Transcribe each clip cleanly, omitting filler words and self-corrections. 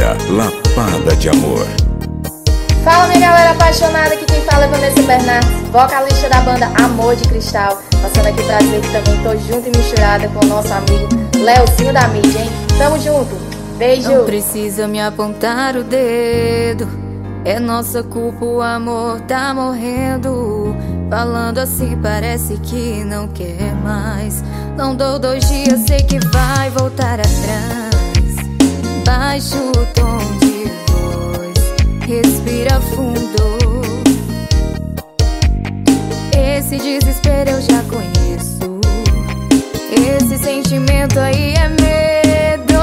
Música Lapada de Amor. Fala, minha galera apaixonada, aqui quem fala é Vanessa Bernardes, vocalista da banda Amor de Cristal. Passando aqui pra dizer que também tô junto e misturada com o nosso amigo Leozinho da mídia, hein? Tamo junto, beijo! Não precisa me apontar o dedo, é nossa culpa, o amor tá morrendo. Falando assim parece que não quer mais. Não dou 2 dias, sei que vai voltar atrás. Baixa o tom de voz, respira fundo. Esse desespero eu já conheço. Esse sentimento aí é medo.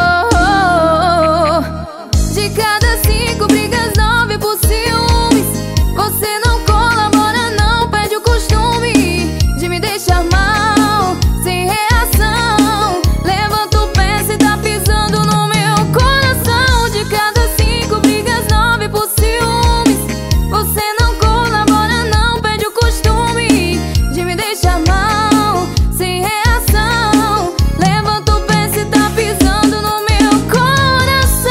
De cada 5 brigas, 9 por ciúmes. Você não colabora, não perde o costume de me deixar mal, sem reação. Levanta o pé, cê tá pisando no meu coração. De cada 5 brigas, 9 por ciúmes. Você não colabora, não perde o costume de me deixar mal, sem reação. Levanta o pé, cê tá pisando no meu coração.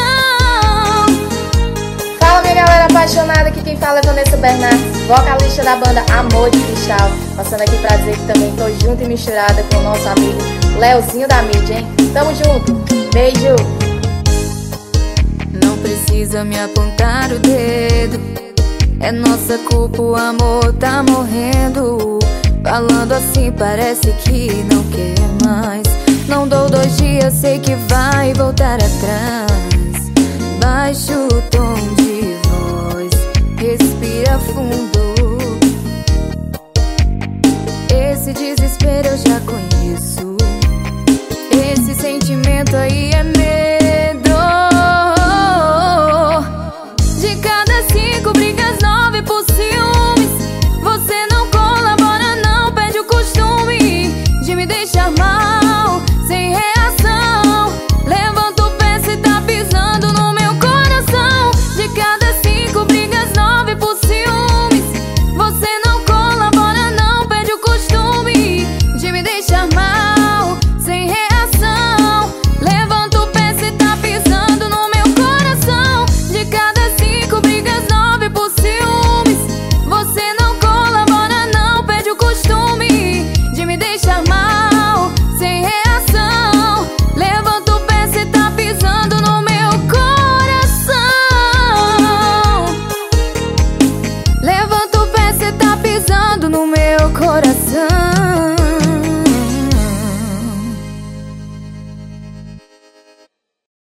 Fala, minha galera apaixonada, aqui quem fala é Vanessa Bernardes, vocalista da banda Amor de Cristal. Passando aqui pra dizer que também tô junto e misturada com o nosso amigo Leozinho da mídia, hein? Tamo junto, beijo! Não precisa me apontar o dedo, é nossa culpa, o amor tá morrendo. Falando assim parece que não quer mais. Não dou 2 dias, sei que vai voltar atrás. Baixa o tom de voz, respira fundo. Esse desespero eu já conheço. Esse sentimento aí é medo. De cada 5 brigas, 9 por ciúmes. Você não colabora, não perde o costume de me deixar mal, sem